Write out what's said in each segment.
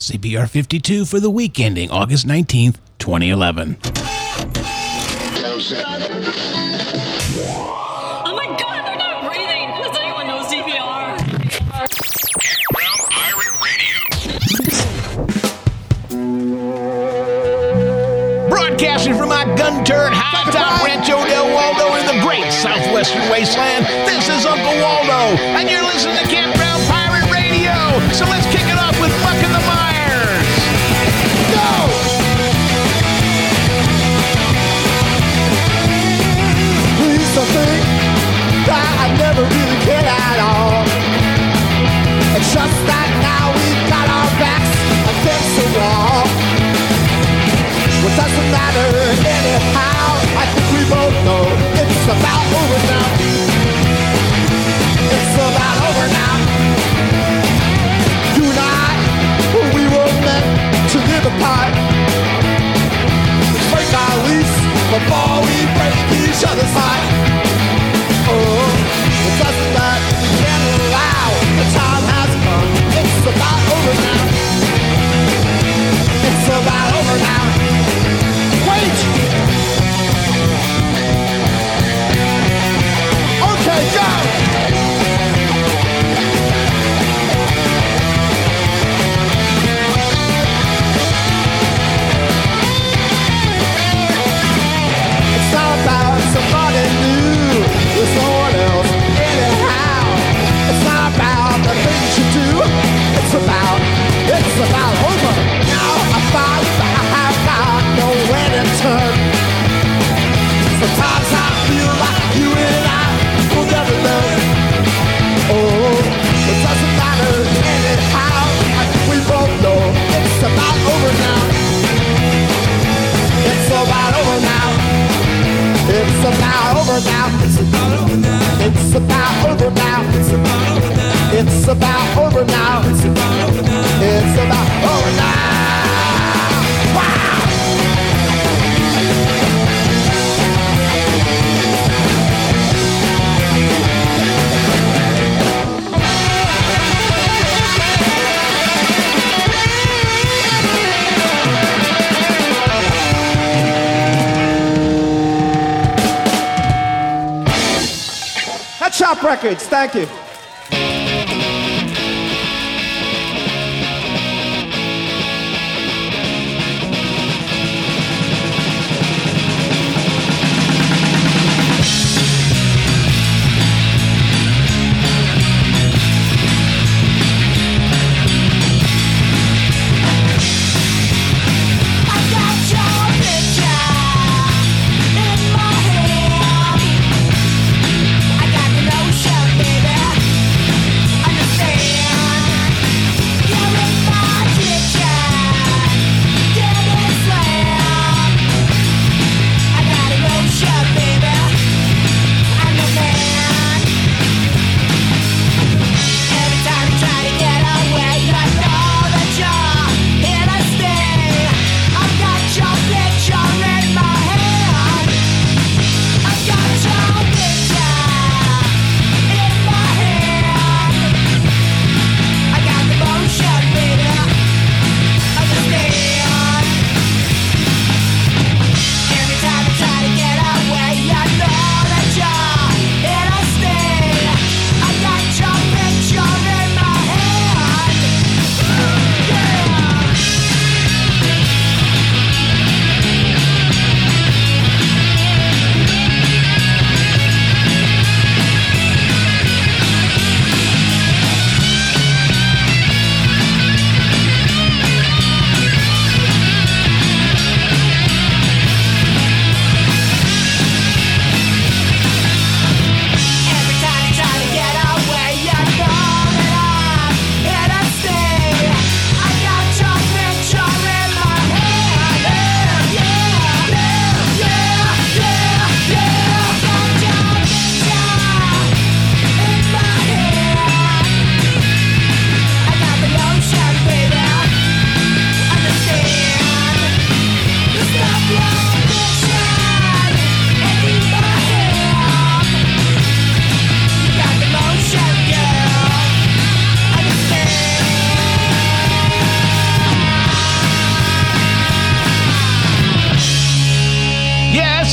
CPR 52 for the week ending August 19th, 2011. Oh my God, they're not breathing. Does anyone know CPR? Campground Pirate Radio. Broadcasting from my gun-turret high-top Rancho Del Waldo in the great southwestern wasteland, this is Uncle Waldo, and you're listening to Campground Pirate Radio. So let's kick it off with Bucking the Myers. Go! Please don't think that I never really cared at all. It's just that now we've got our backs against the wall. What doesn't matter anyhow, I think we both know it's about over now. It's about over now. You and I, we were meant to live apart. Break our lease before we break each other's heart. Oh, it doesn't matter, we can't allow. The time has come, it's about over now. It's about over now. Wait! Okay, go! It's not about somebody new. There's no one else anyhow. It's not about the things you do. It's about over. Now I find that I have got nowhere to turn. Sometimes I feel like you and I will never learn. Oh, it doesn't matter anyhow. I think we both know it's about over now. It's about over now. It's about over now. It's about over now. It's about over now. It's about over now. It's about over now. It's about over now. It's about over now. Wow! That's Chop Records. Thank you. I got the notion, baby.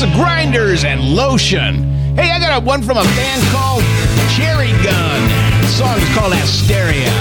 That's the Grinders and Lotion. Hey, I got one from a band called Cherry Gun. The song is called Asteria.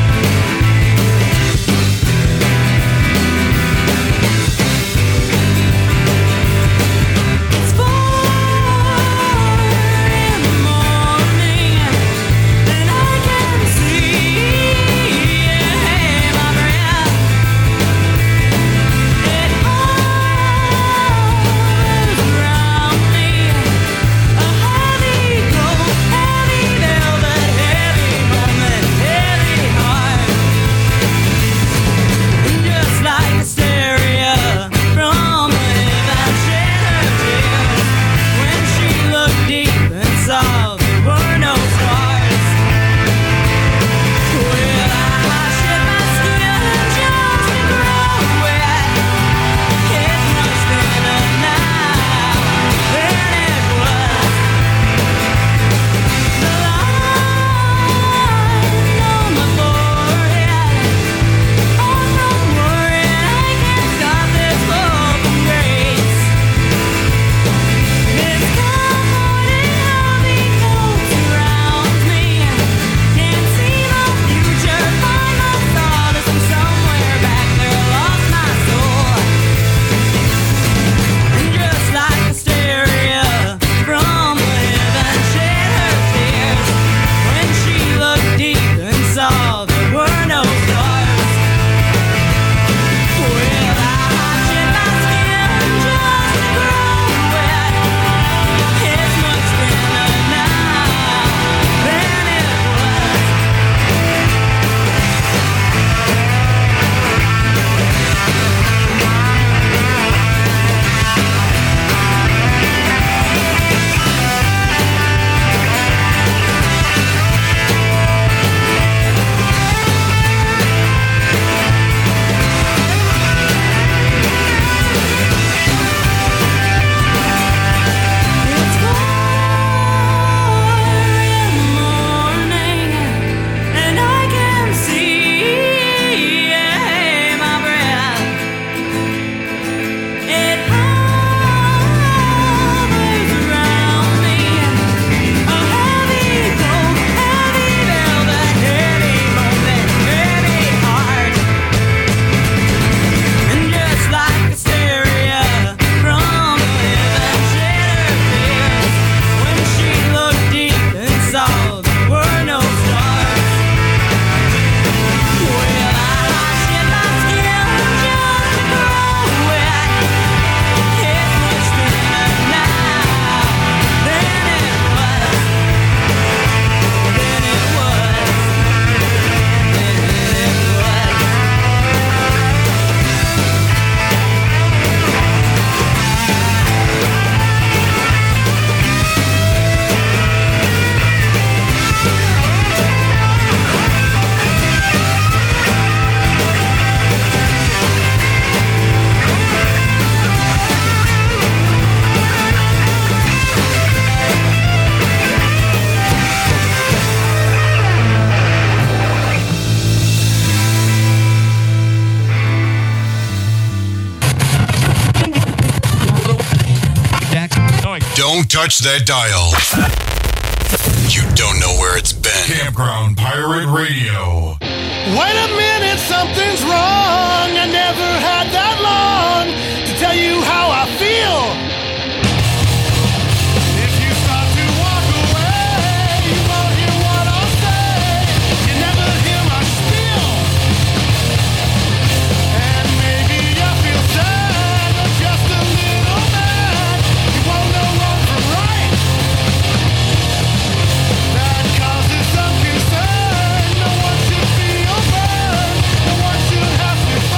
Don't touch that dial. You don't know where it's been. Campground Pirate Radio. Wait a minute, something's wrong. I never had that long to tell you how I feel. If you start to walk away, you won't hear what I'll say. You never hear my spiel. And maybe I feel sad, or just a little mad. You won't know wrong from right. That causes some concern. No one should feel burned. No one should have to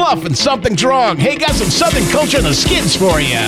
Fluff and Something's Wrong. Hey, got some Southern Culture and the Skids for you.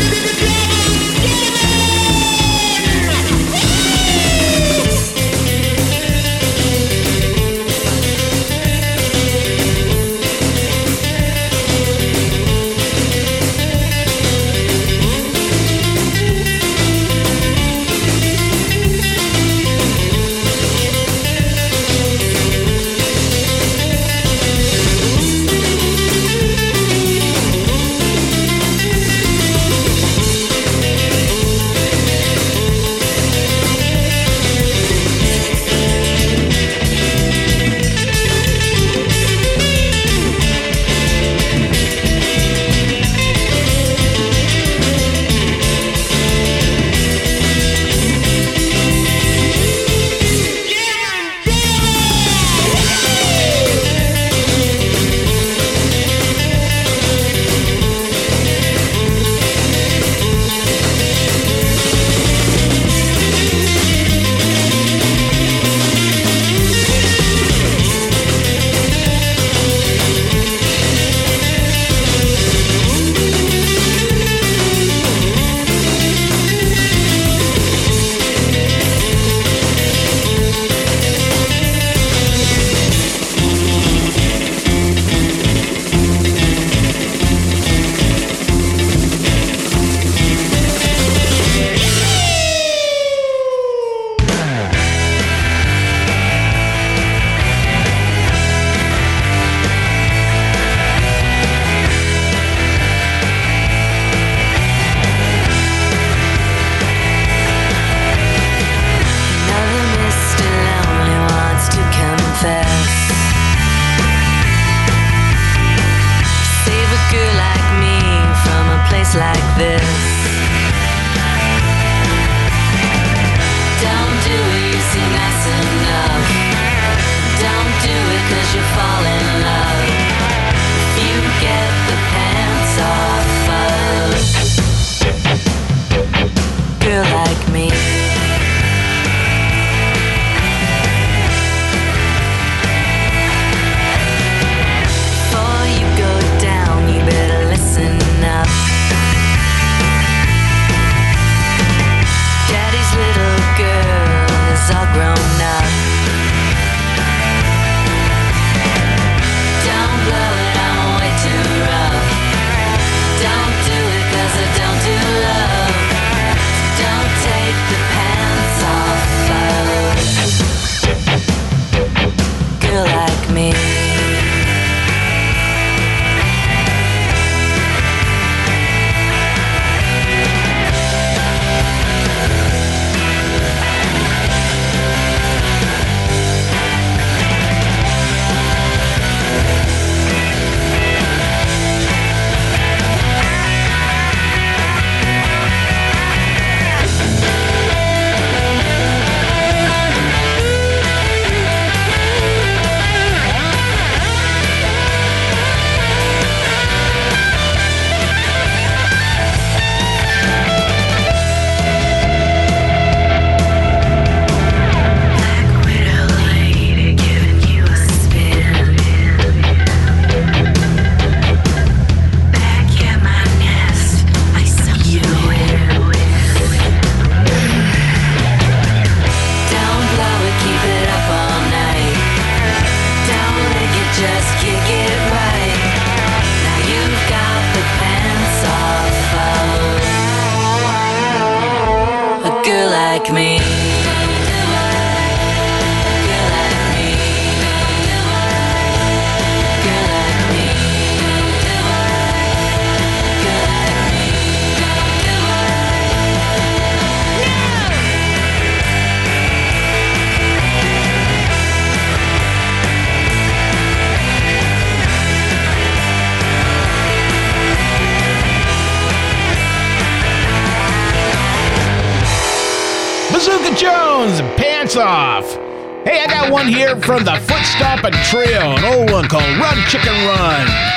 Bazooka Jones, Pants Off. Hey, I got one here from the Foot Stompin' Trio, an old one called Run Chicken Run.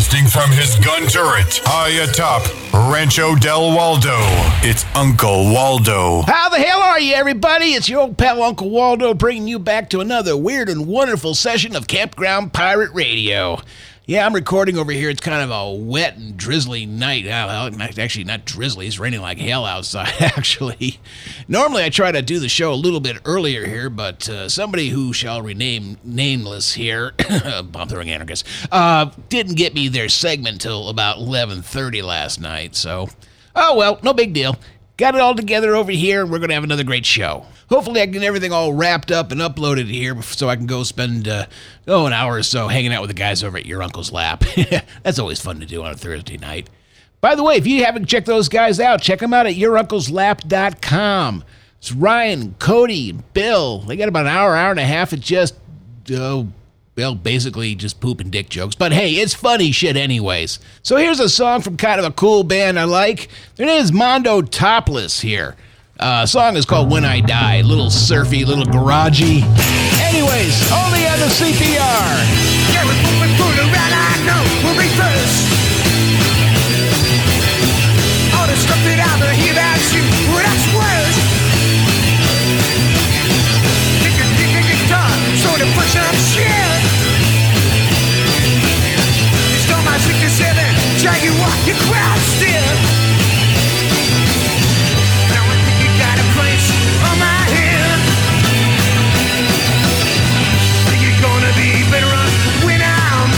Broadcasting from his gun turret, high atop Rancho Del Waldo, it's Uncle Waldo. How the hell are you, everybody? It's your old pal Uncle Waldo bringing you back to another weird and wonderful session of Campground Pirate Radio. Yeah, I'm recording over here. It's kind of a wet and drizzly night. Actually, not drizzly. It's raining like hell outside, actually. Normally, I try to do the show a little bit earlier here, but somebody who shall remain nameless here, bomb throwing anarchist, didn't get me their segment till about 11:30 last night. So, oh well, no big deal. Got it all together over here, and we're going to have another great show. Hopefully I can get everything all wrapped up and uploaded here so I can go spend, an hour or so hanging out with the guys over at Your Uncle's Lap. That's always fun to do on a Thursday night. By the way, if you haven't checked those guys out, check them out at YourUncle'sLap.com. It's Ryan, Cody, Bill. They got about an hour and a half of just, basically just poop and dick jokes. But hey, it's funny shit anyways. So here's a song from kind of a cool band I like. Their name is Mondo Topless here. Song is called When I Die. Little surfy, little garagey. Anyways, only on the CPR. Yeah, we're moving through the red, I know we'll be first. All the stuff that I hear about you, well, that's worse. Pick a guitar, so to push up shit. You stole my 67, try you walk your crowd still. On my head, you're gonna be better off when I'm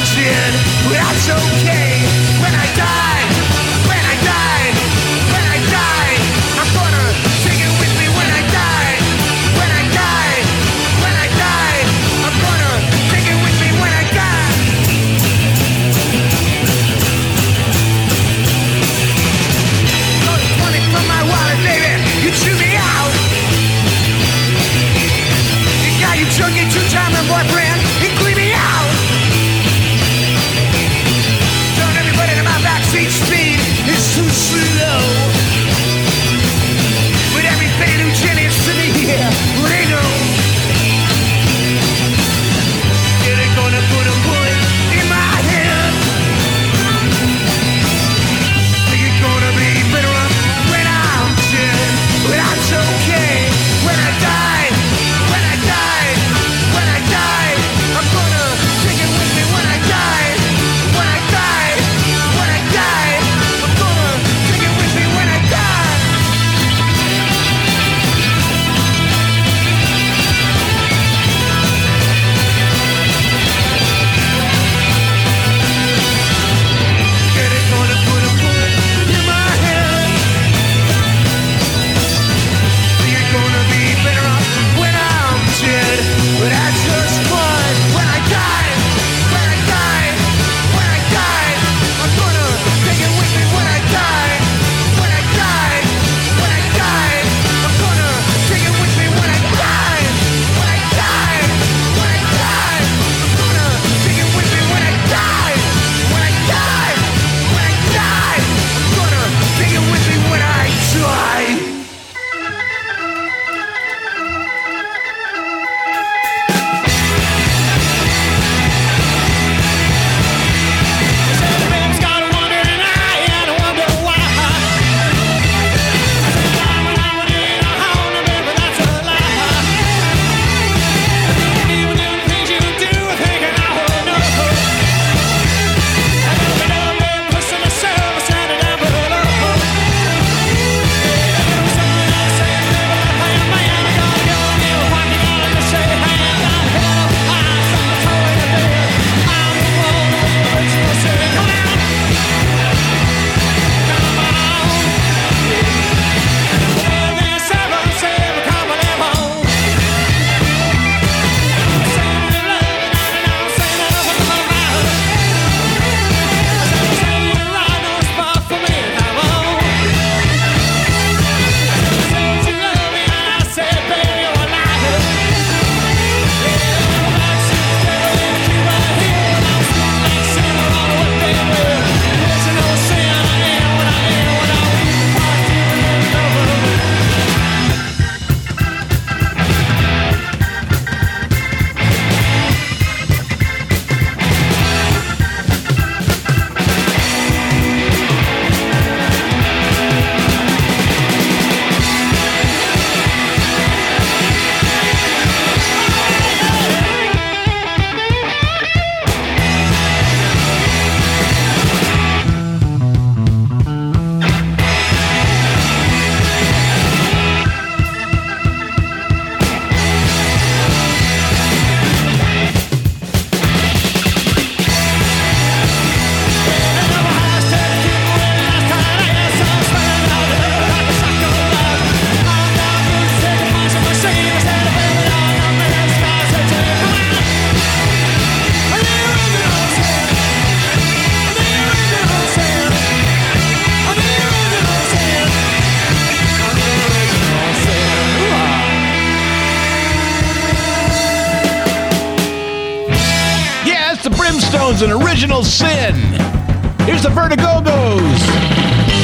Gemstones and Original Sin. Here's the Vertigogos.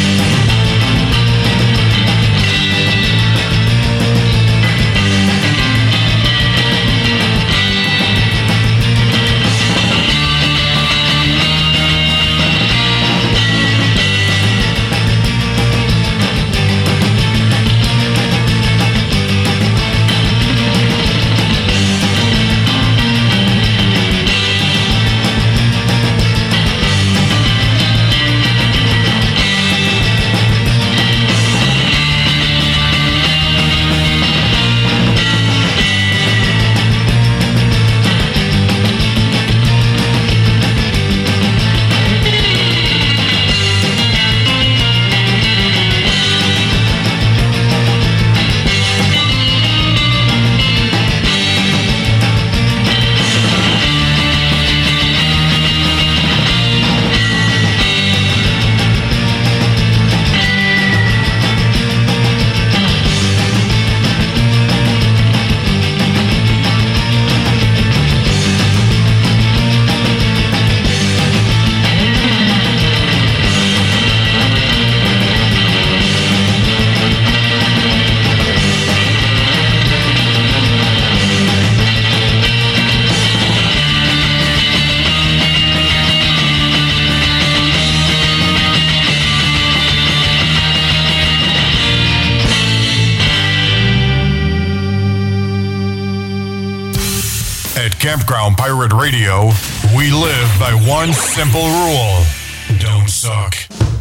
Campground Pirate Radio, we live by one simple rule: don't suck.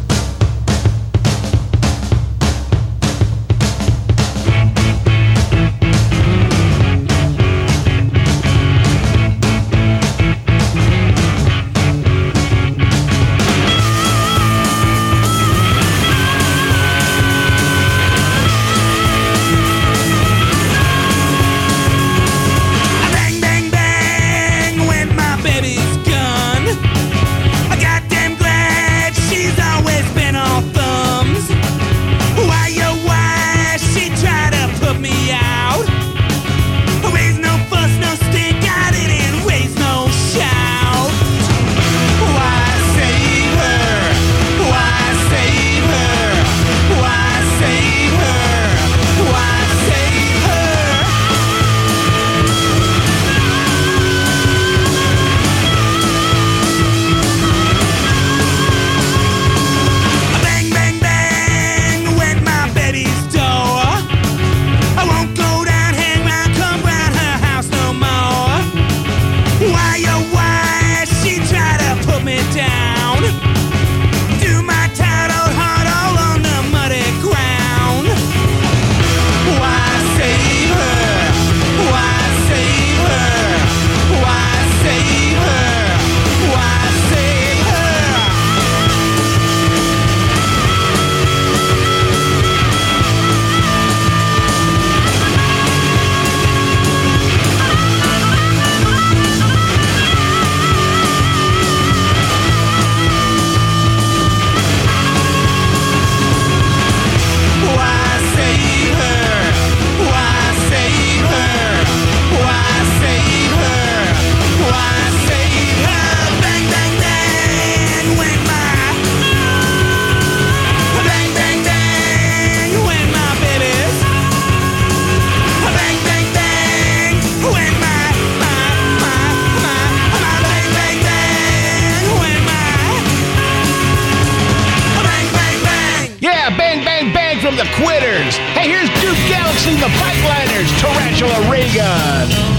From the Quitters. Hey, here's Duke Galaxy and the Pipeliners, Tarantula Ray Gun.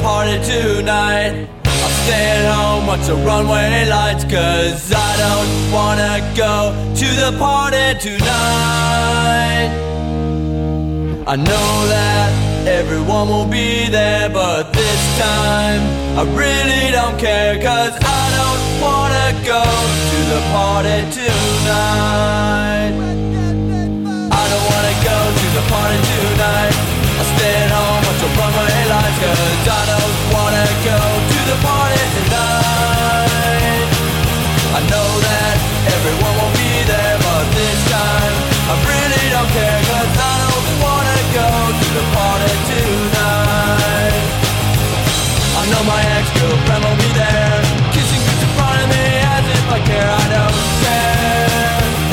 party tonight. I'm staying home, watch the runway lights, cause I don't wanna go to the party tonight. I know that everyone will be there, but this time I really don't care, cause I don't wanna go to the party tonight. I don't wanna go to the party tonight. I'll stay at home, watch the runway lights, cause I don't wanna go to the party tonight. I know that everyone will be there, but this time I really don't care, cause I don't wanna go to the party tonight. I know my ex-girlfriend will be there, kissing goodbye in front of me as if I care. I don't care.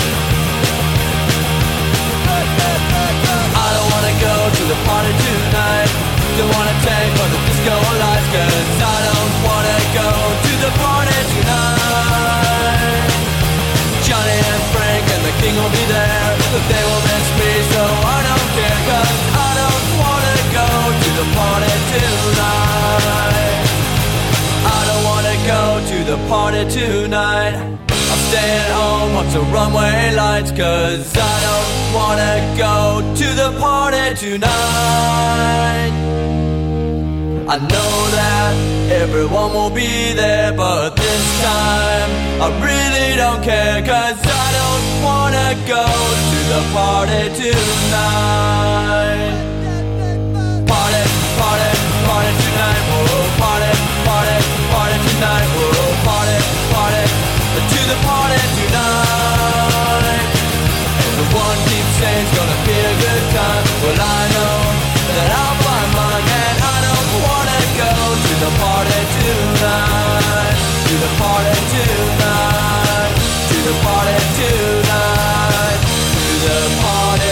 I don't wanna go to the party tonight. Don't wanna take on the disco lights, cause I don't wanna go to the party tonight. Johnny and Frank and the King will be there, but they will miss me, so I don't care, cause I don't wanna go to the party tonight. I don't wanna go to the party tonight. I'll stay at home, watch the runway lights, cause I don't wanna go to the party tonight. I know that everyone will be there, but this time I really don't care, cause I don't wanna go to the party tonight. Party, party, party tonight, whoa, party, party, party tonight, whoa, party, party, to the party tonight. Everyone keeps saying it's gonna be a good time, well I know that I'll find mine, and I don't wanna go to the party tonight, to the party tonight, to the party tonight, to the party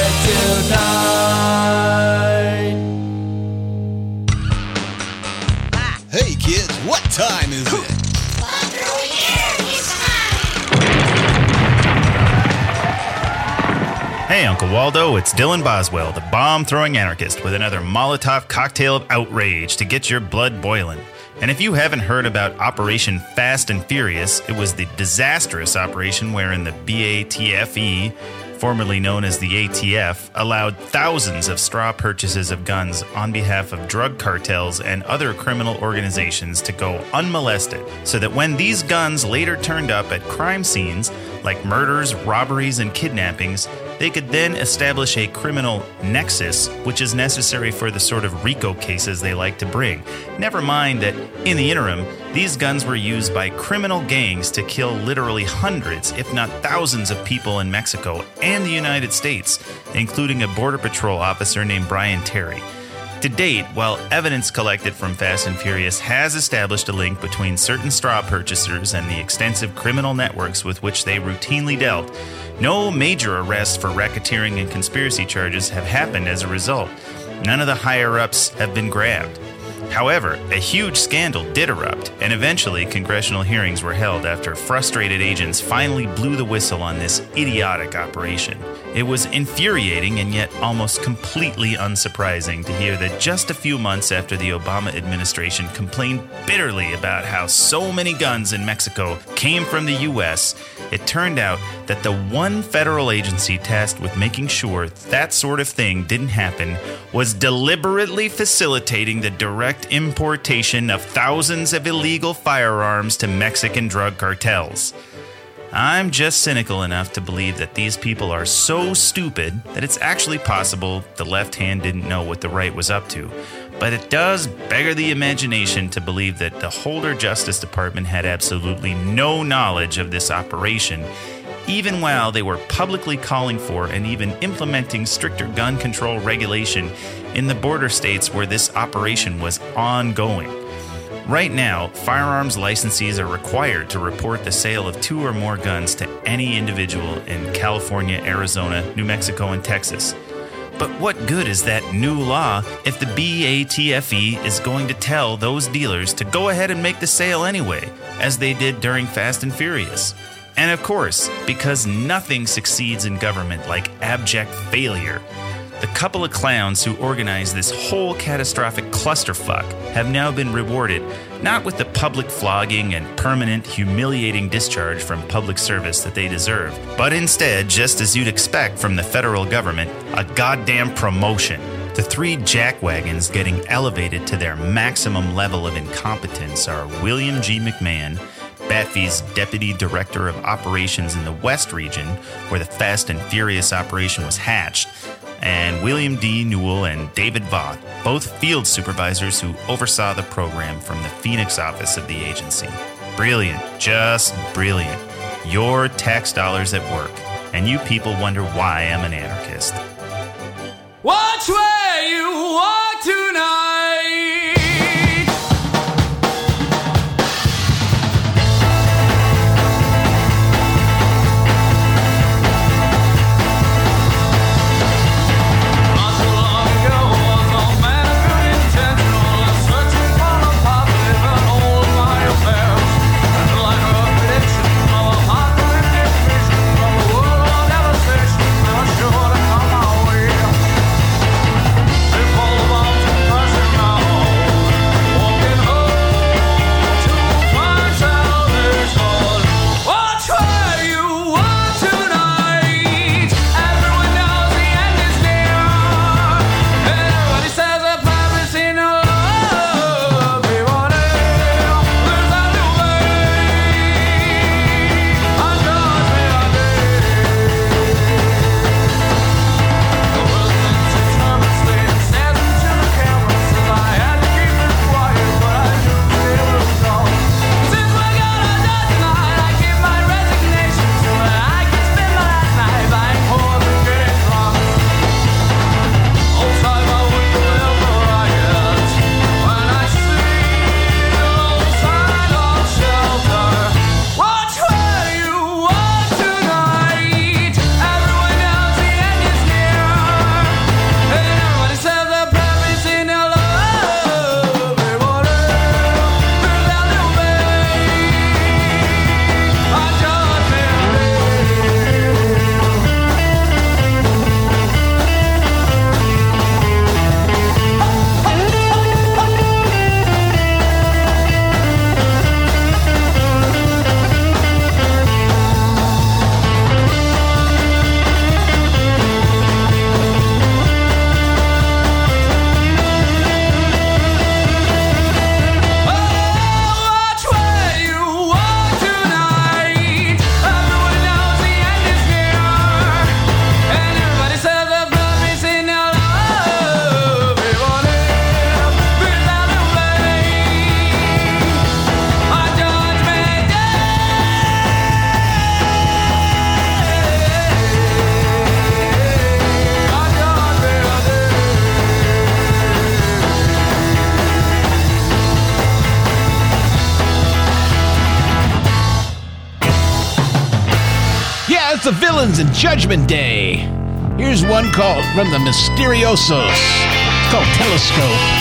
tonight. Hey kids, what time is it? Hey, Uncle Waldo, it's Dylan Boswell, the bomb-throwing anarchist, with another Molotov cocktail of outrage to get your blood boiling. And if you haven't heard about Operation Fast and Furious, it was the disastrous operation wherein the BATFE, formerly known as the ATF, allowed thousands of straw purchases of guns on behalf of drug cartels and other criminal organizations to go unmolested, so that when these guns later turned up at crime scenes, like murders, robberies, and kidnappings, they could then establish a criminal nexus, which is necessary for the sort of RICO cases they like to bring. Never mind that, in the interim, these guns were used by criminal gangs to kill literally hundreds, if not thousands of people in Mexico and the United States, including a Border Patrol officer named Brian Terry. To date, while evidence collected from Fast and Furious has established a link between certain straw purchasers and the extensive criminal networks with which they routinely dealt, no major arrests for racketeering and conspiracy charges have happened as a result. None of the higher-ups have been grabbed. However, a huge scandal did erupt, and eventually congressional hearings were held after frustrated agents finally blew the whistle on this idiotic operation. It was infuriating and yet almost completely unsurprising to hear that just a few months after the Obama administration complained bitterly about how so many guns in Mexico came from the U.S., it turned out that the one federal agency tasked with making sure that sort of thing didn't happen was deliberately facilitating the direct importation of thousands of illegal firearms to Mexican drug cartels. I'm just cynical enough to believe that these people are so stupid that it's actually possible the left hand didn't know what the right was up to. But it does beggar the imagination to believe that the Holder Justice Department had absolutely no knowledge of this operation, even while they were publicly calling for and even implementing stricter gun control regulation in the border states where this operation was ongoing. Right now, firearms licensees are required to report the sale of 2 or more guns to any individual in California, Arizona, New Mexico, and Texas. But what good is that new law if the BATFE is going to tell those dealers to go ahead and make the sale anyway, as they did during Fast and Furious? And of course, because nothing succeeds in government like abject failure, The couple of clowns who organized this whole catastrophic clusterfuck have now been rewarded not with the public flogging and permanent humiliating discharge from public service that they deserve, but instead, just as you'd expect from the federal government, a goddamn promotion. The three jackwagons getting elevated to their maximum level of incompetence are William G. McMahon, Batfy's Deputy Director of Operations in the West region, where the Fast and Furious operation was hatched, and William D. Newell and David Vaught, both field supervisors who oversaw the program from the Phoenix office of the agency. Brilliant, just brilliant. Your tax dollars at work, and you people wonder why I'm an anarchist. Watch where you walk tonight. The villains in Judgment Day. Here's one called From the Mysteriosos. It's called Telescope.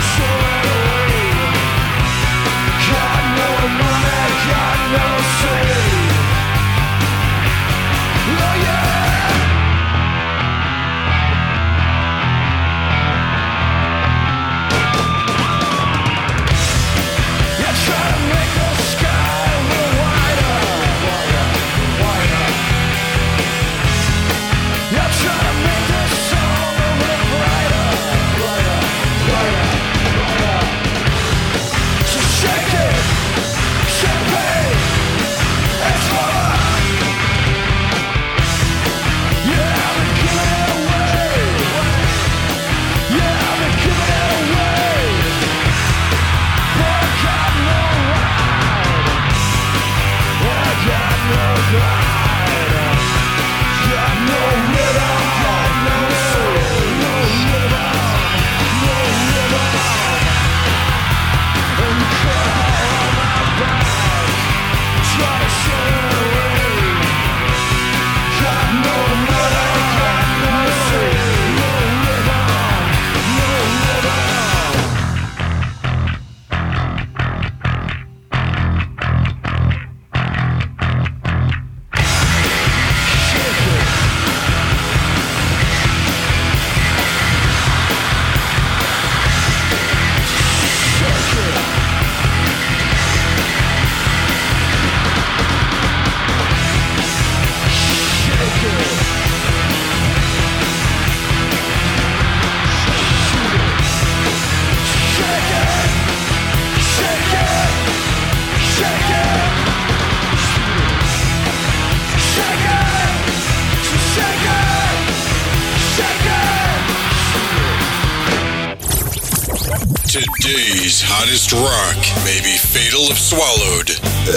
Today's hottest rock may be fatal if swallowed,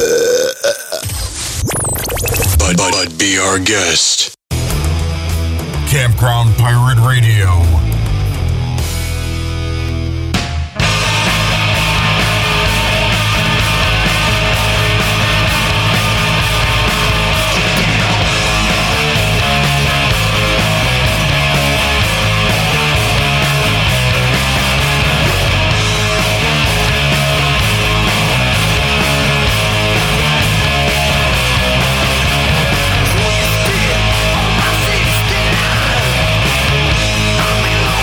but be our guest. Campground Pirate Radio. I'm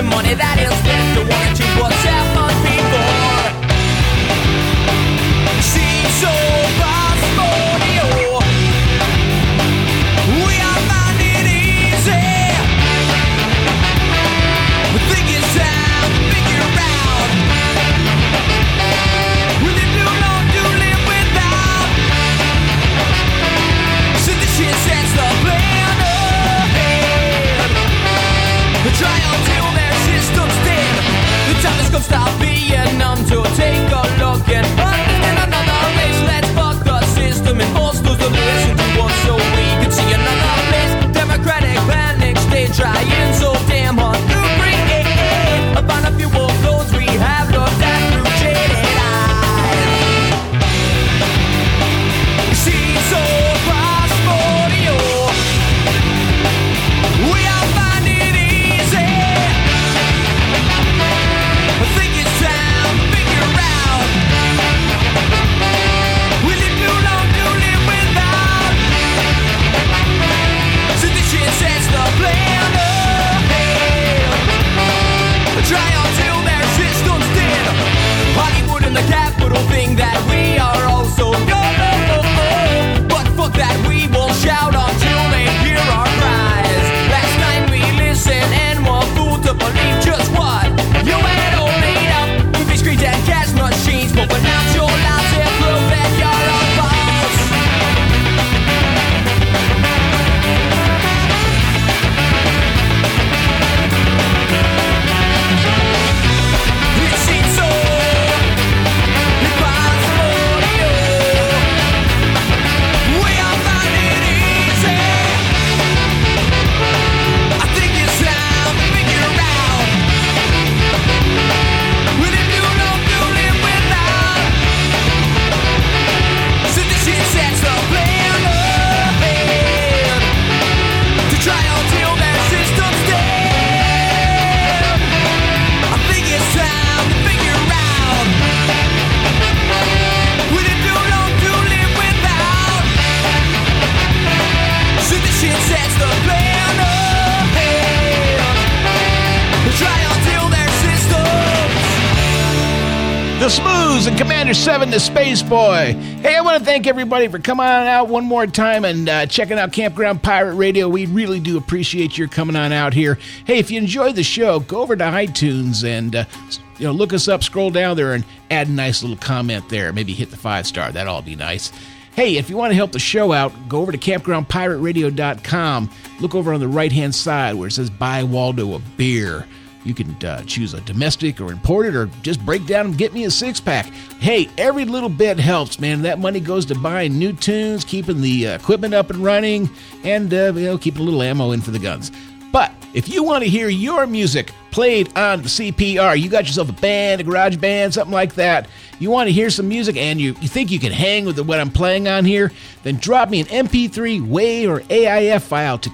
The money that is spent to want to change what's happened before. Seems so possible. We are finding easy. We think it's time to figure out. Will it too long to live without? So this shit sets the plan ahead. Try until their system's dead. The time is gonna stop being numb to take a look and understand another race. Let's fuck the system and force those to listen to us so we can see another place. Democratic panic state trying so damn hard to bring it in. Upon a few more clothes we have looked at through jaded eyes. See so prosperity. We are finding easy. I think it's time to figure out. Will it too long to live without? So this shit sets the plan ahead. Try until their system's dead. Hollywood and the capital think that we are also good. But fuck that, we will shout until they hear our cries. Last night we listened and were fooled to believe just what you had all made up. Movie screens and cash machines, but now your lives have proof that you're a boss. It seems so impossible to you. We are finding easy. I think it's time to figure out. Will it too long to live without? So this shit sets the plan ahead. To try until their system's dead. I think it's time to figure out. Will it too long to live without? So this shit sets the plan ahead. To try until their systems. The Smooths and Commander 7, the Space Boy. Hey, I want to thank everybody for coming on out one more time and checking out Campground Pirate Radio. We really do appreciate your coming on out here. Hey, if you enjoyed the show, go over to iTunes and look us up, scroll down there, and add a nice little comment there. Maybe hit the 5-star. That'd all be nice. Hey, if you want to help the show out, go over to campgroundpirateradio.com. Look over on the right-hand side where it says Buy Waldo a Beer. You can choose a domestic or imported, or just break down and get me a six-pack. Hey, every little bit helps, man. That money goes to buying new tunes, keeping the equipment up and running, and keeping a little ammo in for the guns. But if you want to hear your music played on the CPR, you got yourself a band, a garage band, something like that, you want to hear some music and you think you can hang with what I'm playing on here, then drop me an MP3, WAV, or AIF file to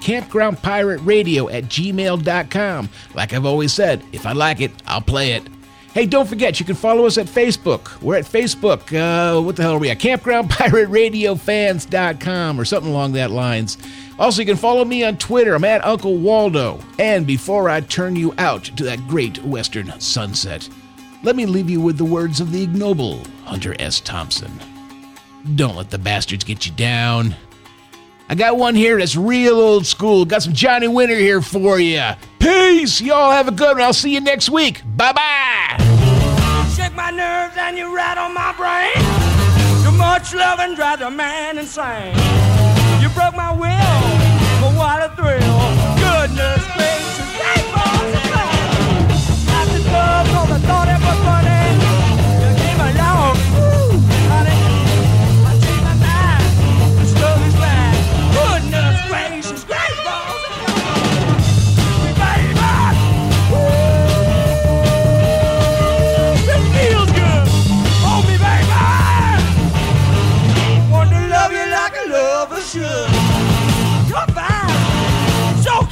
campgroundpirateradio@gmail.com. Like I've always said, if I like it, I'll play it. Hey, don't forget, you can follow us at Facebook. We're at Facebook. What the hell are we at? CampgroundPirateRadioFans.com or something along that lines. Also, you can follow me on Twitter. I'm at Uncle Waldo. And before I turn you out to that great western sunset, let me leave you with the words of the ignoble Hunter S. Thompson. Don't let the bastards get you down. I got one here that's real old school. Got some Johnny Winter here for you. Peace. Y'all have a good one. I'll see you next week. Bye-bye. Shake my nerves and you rattle my brain. Too much loving drives a man insane. You broke my will, but what a thrill. Goodness gracious, rainbows and flame. After love, all the thought it was funny. You came along, honey. I changed my mind, this love is bad. Goodness gracious, rainbows and flame. Baby, it feels good. Hold me, baby. Want to love you like a lover should. You're fine, so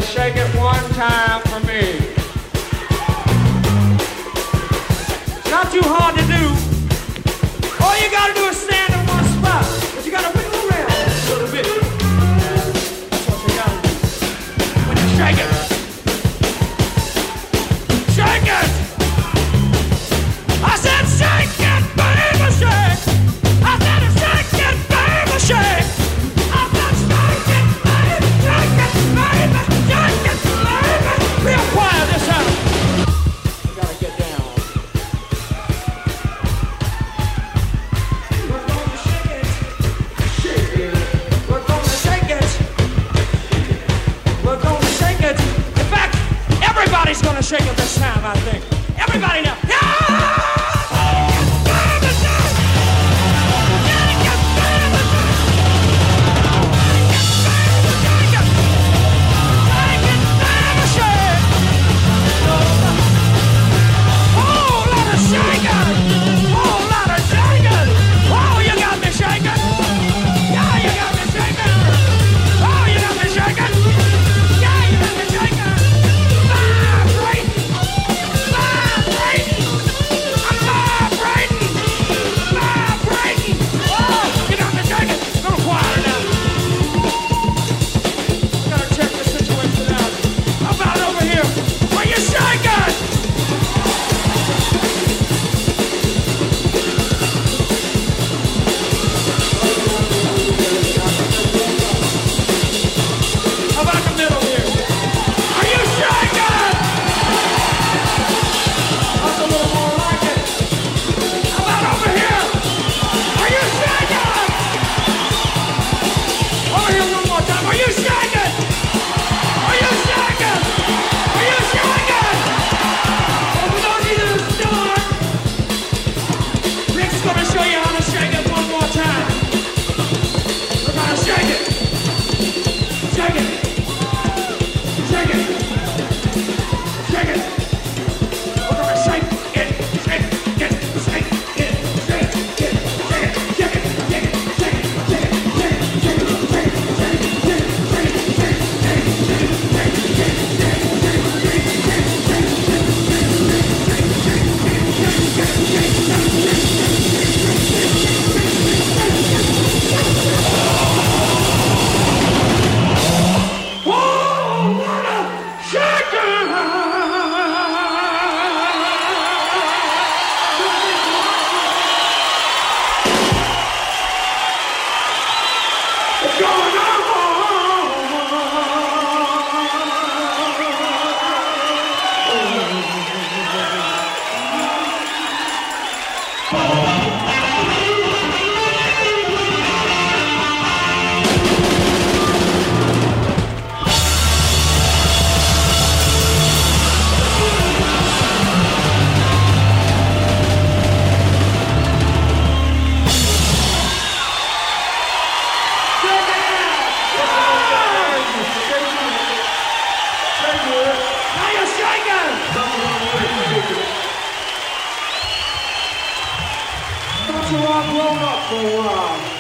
shake it one time for me. It's not too hard to do. All you gotta do is stand in one spot, but you gotta wiggle around a little bit. That's what you gotta do. When you shake it. Shake it! I said shake it, baby, shake! I said shake it, baby, shake! I said shake it, baby, shake it, baby, shake it, baby! Real quiet this time. You gotta get down. We're gonna shake it. Shake it. We're gonna shake it. We're gonna shake it. In fact, everybody's gonna shake it this time, I think. Everybody now. Grown up for a while.